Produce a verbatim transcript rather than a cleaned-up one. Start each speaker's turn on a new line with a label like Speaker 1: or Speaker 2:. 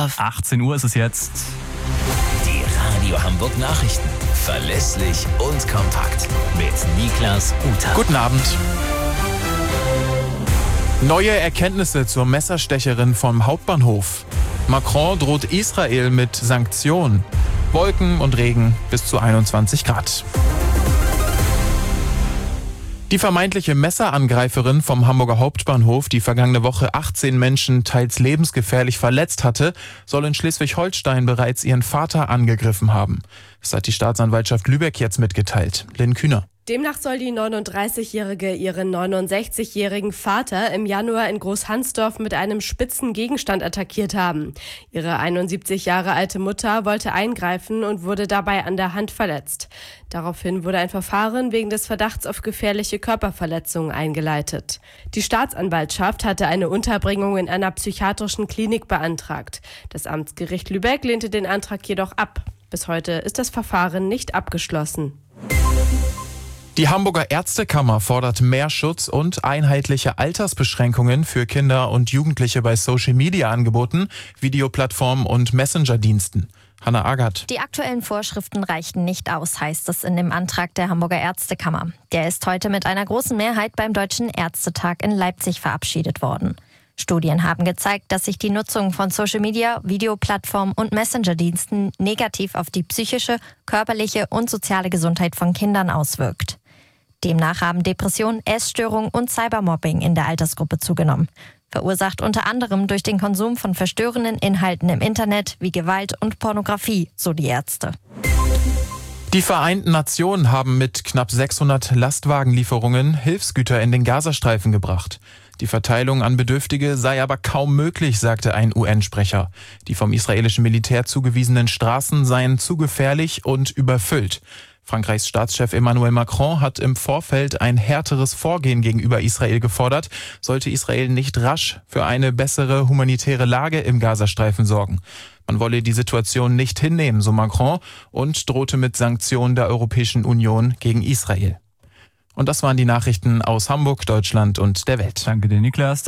Speaker 1: Schlaf.
Speaker 2: achtzehn Uhr ist es jetzt.
Speaker 1: Die Radio Hamburg Nachrichten. Verlässlich und kompakt. Mit Niklas Uta.
Speaker 3: Guten Abend. Neue Erkenntnisse zur Messerstecherin vom Hauptbahnhof. Macron droht Israel mit Sanktionen. Wolken und Regen bis zu einundzwanzig Grad. Die vermeintliche Messerangreiferin vom Hamburger Hauptbahnhof, die vergangene Woche achtzehn Menschen teils lebensgefährlich verletzt hatte, soll in Schleswig-Holstein bereits ihren Vater angegriffen haben. Das hat die Staatsanwaltschaft Lübeck jetzt mitgeteilt. Lynn Kühner.
Speaker 4: Demnach soll die neununddreißigjährige ihren neunundsechzigjährigen Vater im Januar in Großhansdorf mit einem spitzen Gegenstand attackiert haben. Ihre einundsiebzig Jahre alte Mutter wollte eingreifen und wurde dabei an der Hand verletzt. Daraufhin wurde ein Verfahren wegen des Verdachts auf gefährliche Körperverletzung eingeleitet. Die Staatsanwaltschaft hatte eine Unterbringung in einer psychiatrischen Klinik beantragt. Das Amtsgericht Lübeck lehnte den Antrag jedoch ab. Bis heute ist das Verfahren nicht abgeschlossen.
Speaker 3: Die Hamburger Ärztekammer fordert mehr Schutz und einheitliche Altersbeschränkungen für Kinder und Jugendliche bei Social-Media-Angeboten, Videoplattformen und Messenger-Diensten. Hanna Agert.
Speaker 5: Die aktuellen Vorschriften reichten nicht aus, heißt es in dem Antrag der Hamburger Ärztekammer. Der ist heute mit einer großen Mehrheit beim Deutschen Ärztetag in Leipzig verabschiedet worden. Studien haben gezeigt, dass sich die Nutzung von Social-Media, Videoplattformen und Messenger-Diensten negativ auf die psychische, körperliche und soziale Gesundheit von Kindern auswirkt. Demnach haben Depressionen, Essstörungen und Cybermobbing in der Altersgruppe zugenommen. Verursacht unter anderem durch den Konsum von verstörenden Inhalten im Internet wie Gewalt und Pornografie, so die Ärzte.
Speaker 3: Die Vereinten Nationen haben mit knapp sechshundert Lastwagenlieferungen Hilfsgüter in den Gazastreifen gebracht. Die Verteilung an Bedürftige sei aber kaum möglich, sagte ein U N-Sprecher. Die vom israelischen Militär zugewiesenen Straßen seien zu gefährlich und überfüllt. Frankreichs Staatschef Emmanuel Macron hat im Vorfeld ein härteres Vorgehen gegenüber Israel gefordert, sollte Israel nicht rasch für eine bessere humanitäre Lage im Gazastreifen sorgen. Man wolle die Situation nicht hinnehmen, so Macron, und drohte mit Sanktionen der Europäischen Union gegen Israel. Und das waren die Nachrichten aus Hamburg, Deutschland und der Welt.
Speaker 2: Danke dir, Niklas.